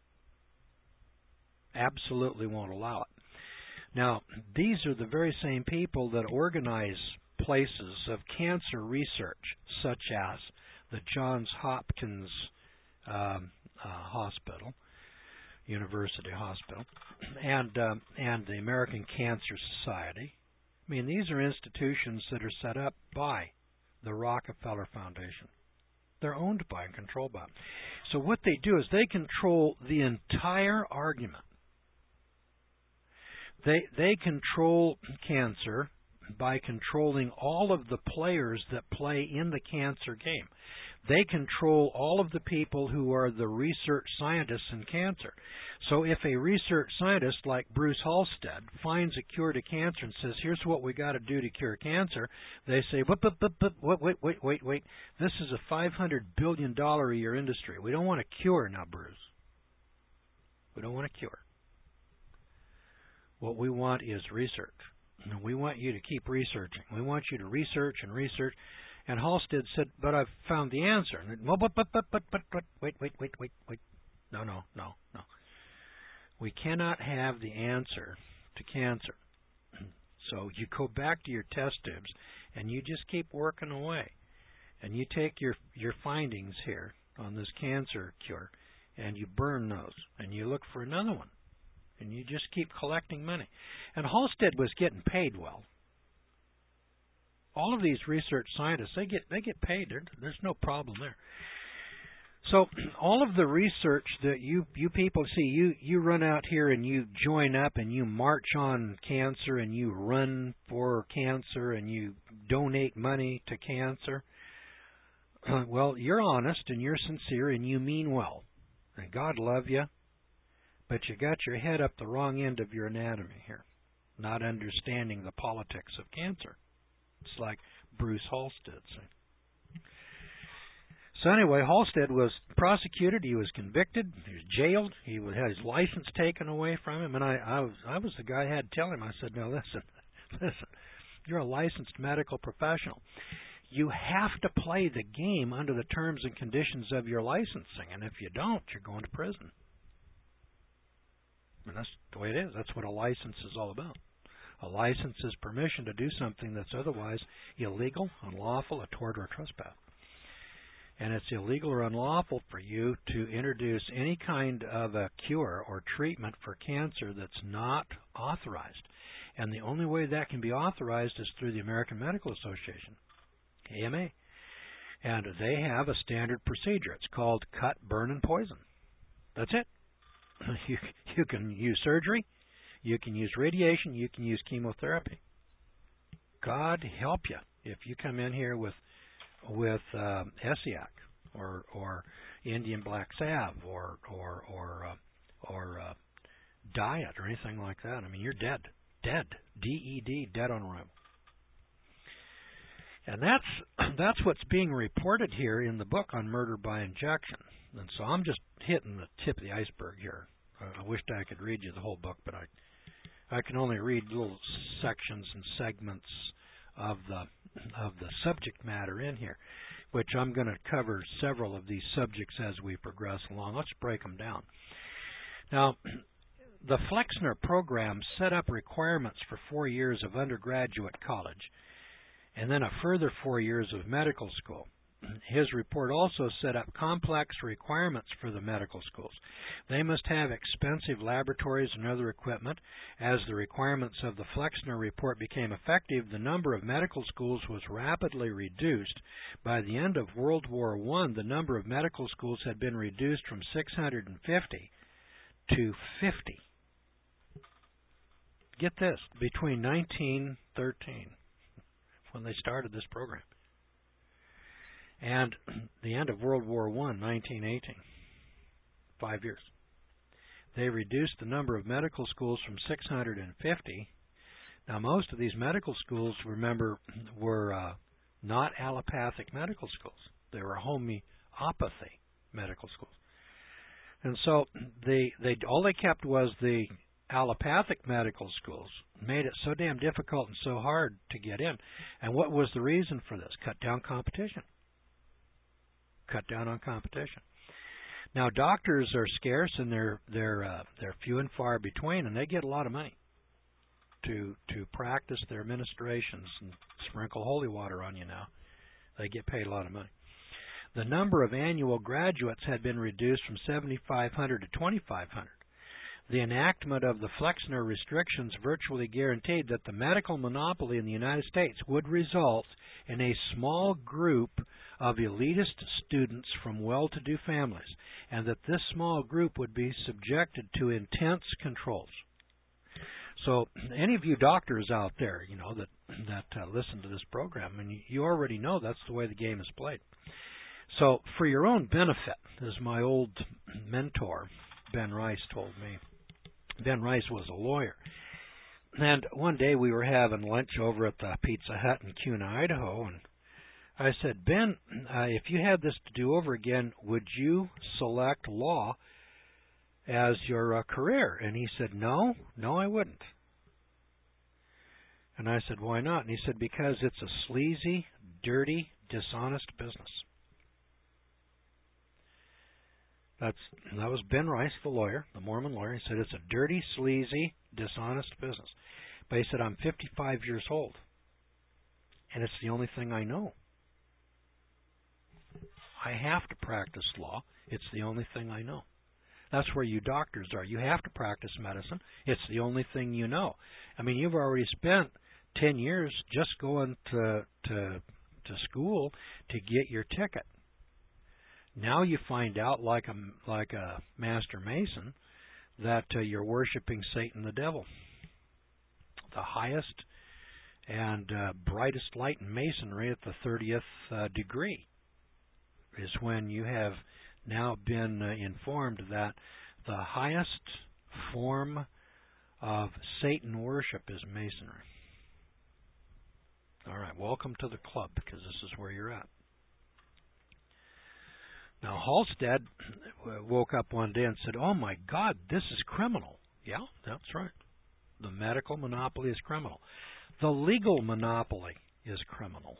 S1: Absolutely won't allow it. Now, these are the very same people that organize places of cancer research, such as the Johns Hopkins um, uh, Hospital, University Hospital, and um, and the American Cancer Society. I mean, these are institutions that are set up by the Rockefeller Foundation. They're owned by and controlled by them. So what they do is they control the entire argument. They they control cancer by controlling all of the players that play in the cancer game. They control all of the people who are the research scientists in cancer. So if a research scientist like Bruce Halstead finds a cure to cancer and says, here's what we got to do to cure cancer, they say, but, but, but, but, wait, wait, wait, wait, wait. This is a five hundred billion dollars a year industry. We don't want a cure now, Bruce. We don't want a cure. What we want is research. We want you to keep researching. We want you to research and research. And Halstead said, but I've found the answer. And, well, but, but, but, but, but, but, wait, wait, wait, wait, wait. No, no, no, no. We cannot have the answer to cancer. So you go back to your test tubes and you just keep working away. And you take your, your findings here on this cancer cure and you burn those and you look for another one. And you just keep collecting money. And Halstead was getting paid well. All of these research scientists, they get they get paid. There, there's no problem there. So all of the research that you, you people see, you, you run out here and you join up and you march on cancer and you run for cancer and you donate money to cancer. Well, you're honest and you're sincere and you mean well. And God love you, but you got your head up the wrong end of your anatomy here, not understanding the politics of cancer. It's like Bruce Halstead said. So anyway, Halstead was prosecuted. He was convicted. He was jailed. He had his license taken away from him. And I, I was, I was the guy I had to tell him. I said, "No, listen, listen. You're a licensed medical professional. You have to play the game under the terms and conditions of your licensing. And if you don't, you're going to prison." And that's the way it is. That's what a license is all about. A license is permission to do something that's otherwise illegal, unlawful, a tort, or a trespass. And it's illegal or unlawful for you to introduce any kind of a cure or treatment for cancer that's not authorized. And the only way that can be authorized is through the American Medical Association, A M A. And they have a standard procedure. It's called cut, burn, and poison. That's it. You, you can use surgery, you can use radiation, you can use chemotherapy. God help you if you come in here with with uh, Essiac or or Indian black salve or or or uh, or uh, diet or anything like that. I mean, you're dead, dead, D E D, dead on arrival. And that's that's what's being reported here in the book on murder by injection. And so I'm just hitting the tip of the iceberg here. I, I wished I could read you the whole book, but I I can only read little sections and segments of the of the subject matter in here, which I'm going to cover several of these subjects as we progress along. Let's break them down. Now, the Flexner program set up requirements for four years of undergraduate college and then a further four years of medical school. His report also set up complex requirements for the medical schools. They must have expensive laboratories and other equipment. As the requirements of the Flexner report became effective, the number of medical schools was rapidly reduced. By the end of World War One, the number of medical schools had been reduced from six hundred fifty to fifty. Get this, between nineteen thirteen, when they started this program, and the end of World War One, nineteen eighteen, five years. They reduced the number of medical schools from six hundred fifty. Now, most of these medical schools, remember, were uh, not allopathic medical schools. They were homeopathy medical schools. And so they, they all they kept was the allopathic medical schools, made it so damn difficult and so hard to get in. And what was the reason for this? Cut down competition. Cut down on competition. Now, doctors are scarce and they're they're uh, they're few and far between, and they get a lot of money to to practice their ministrations and sprinkle holy water on you. Now, they get paid a lot of money. The number of annual graduates had been reduced from seventy-five hundred to twenty-five hundred. The enactment of the Flexner restrictions virtually guaranteed that the medical monopoly in the United States would result in a small group of elitist students from well-to-do families, and that this small group would be subjected to intense controls. So, any of you doctors out there, you know, that that uh, listen to this program, and you, you already know that's the way the game is played. So, for your own benefit, as my old mentor Ben Rice told me, Ben Rice was a lawyer. And one day we were having lunch over at the Pizza Hut in Kuna, Idaho, and I said, Ben, uh, if you had this to do over again, would you select law as your uh, career? And he said, no, no, I wouldn't. And I said, why not? And he said, because it's a sleazy, dirty, dishonest business. That's that was Ben Rice, the lawyer, the Mormon lawyer. He said it's a dirty, sleazy, dishonest business. But he said, I'm fifty-five years old, and it's the only thing I know. I have to practice law. It's the only thing I know. That's where you doctors are. You have to practice medicine. It's the only thing you know. I mean, you've already spent ten years just going to to to school to get your ticket. Now you find out, like a, like a Master Mason, that uh, you're worshiping Satan the devil. The highest and uh, brightest light in Masonry at the thirtieth uh, degree is when you have now been uh, informed that the highest form of Satan worship is Masonry. All right, welcome to the club, because this is where you're at. Now, Halstead woke up one day and said, "Oh my God, this is criminal." Yeah, that's right. The medical monopoly is criminal. The legal monopoly is criminal.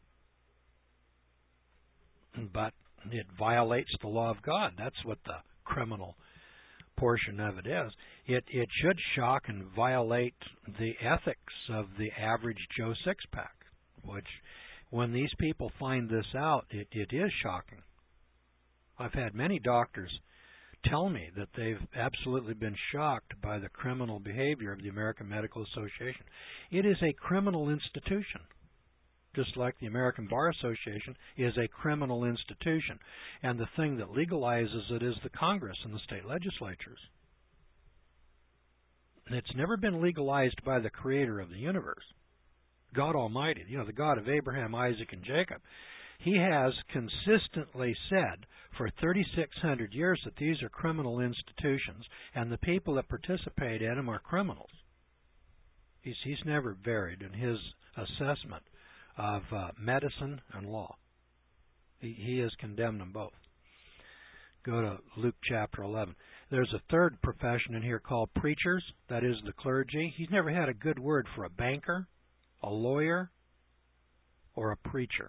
S1: But it violates the law of God. That's what the criminal portion of it is. It it should shock and violate the ethics of the average Joe Six-Pack, which, when these people find this out, it, it is shocking. I've had many doctors tell me that they've absolutely been shocked by the criminal behavior of the American Medical Association. It is a criminal institution, just like the American Bar Association is a criminal institution. And the thing that legalizes it is the Congress and the state legislatures. It's never been legalized by the creator of the universe, God Almighty, you know, the God of Abraham, Isaac, and Jacob. He has consistently said for thirty-six hundred years that these are criminal institutions, and the people that participate in them are criminals. He's, he's never varied in his assessment of uh, medicine and law. He, he has condemned them both. Go to Luke chapter eleven. There's a third profession in here called preachers, that is the clergy. He's never had a good word for a banker, a lawyer, or a preacher.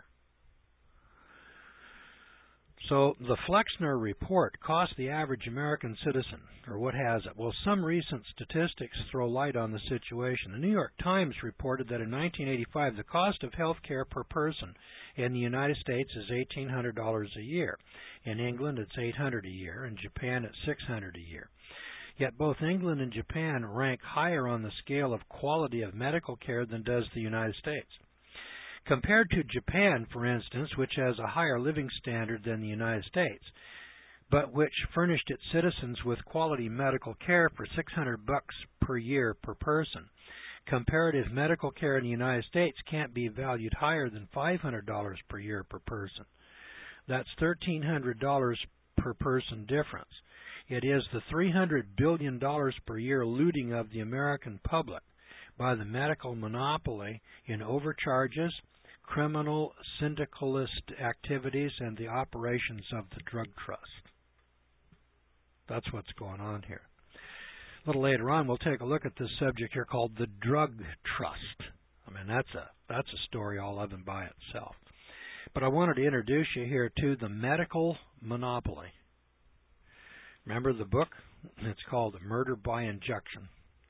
S1: So the Flexner report cost the average American citizen, or what has it? Well, some recent statistics throw light on the situation. The New York Times reported that in nineteen eighty-five, the cost of health care per person in the United States is eighteen hundred dollars a year. In England, it's eight hundred dollars a year. In Japan, it's six hundred dollars a year. Yet both England and Japan rank higher on the scale of quality of medical care than does the United States. Compared to Japan, for instance, which has a higher living standard than the United States, but which furnished its citizens with quality medical care for six hundred bucks per year per person, comparative medical care in the United States can't be valued higher than five hundred dollars per year per person. That's thirteen hundred dollars per person difference. It is the three hundred billion dollars per year looting of the American public by the medical monopoly in overcharges, criminal syndicalist activities, and the operations of the drug trust. That's what's going on here. A little later on, we'll take a look at this subject here called the drug trust. I mean, that's a that's a story all of and by itself. But I wanted to introduce you here to the medical monopoly. Remember the book? It's called Murder by Injection.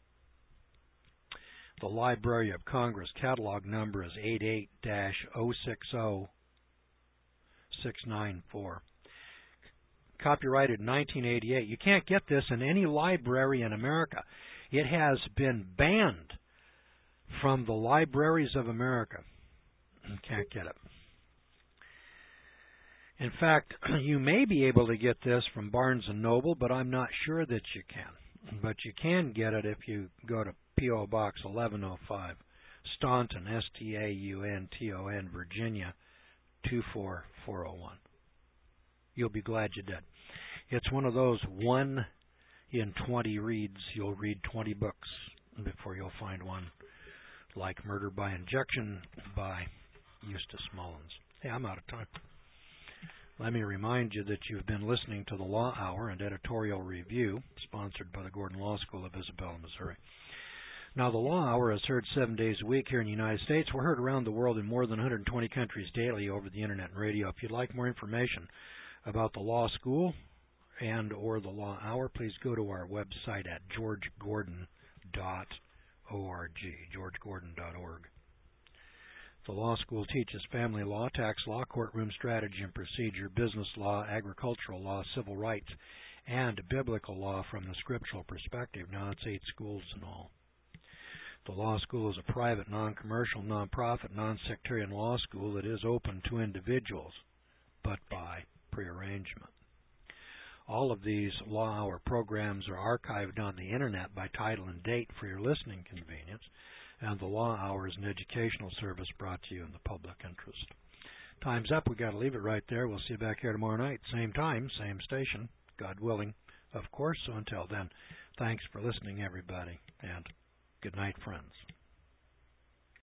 S1: The Library of Congress catalog number is eighty-eight dash oh six oh six nine four. Copyrighted nineteen eighty-eight. You can't get this in any library in America. It has been banned from the libraries of America. You can't get it. In fact, you may be able to get this from Barnes and Noble, but I'm not sure that you can. But you can get it if you go to P O Box eleven oh five, Staunton, S T A U N T O N, Virginia, two four four oh one. You'll be glad you did. It's one of those one in twenty reads. You'll read twenty books before you'll find one like Murder by Injection by Eustace Mullins. Hey, I'm out of time. Let me remind you that you've been listening to the Law Hour and Editorial Review, sponsored by the Gordon Law School of Isabella, Missouri. Now, the Law Hour is heard seven days a week here in the United States. We're heard around the world in more than one hundred twenty countries daily over the Internet and radio. If you'd like more information about the Law School and or the Law Hour, please go to our website at george gordon dot org, george gordon dot org. The Law School teaches family law, tax law, courtroom strategy and procedure, business law, agricultural law, civil rights, and biblical law from the scriptural perspective. Now, it's eight schools in all. The Law School is a private, non-commercial, non-profit, non-sectarian law school that is open to individuals, but by prearrangement. All of these Law Hour programs are archived on the Internet by title and date for your listening convenience, and the Law Hour is an educational service brought to you in the public interest. Time's up. We've got to leave it right there. We'll see you back here tomorrow night. Same time, same station, God willing, of course. So until then, thanks for listening, everybody, and good night, friends.